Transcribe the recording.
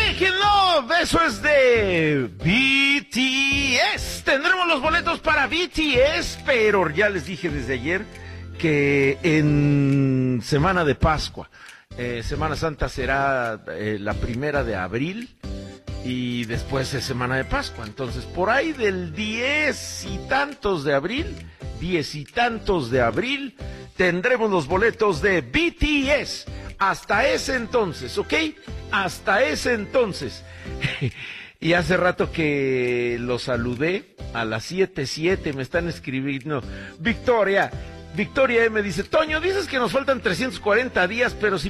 Making Love, eso es de BTS. Tendremos los boletos para BTS, pero ya les dije desde ayer que en Semana de Pascua, Semana Santa será la 1 de abril y después es Semana de Pascua. Entonces, por ahí del 10 y tantos de abril, tendremos los boletos de BTS. Hasta ese entonces, ¿ok? Hasta ese entonces. Y hace rato que los saludé, a las 7:07 me están escribiendo. Victoria M dice, Toño, dices que nos faltan 340 días, pero si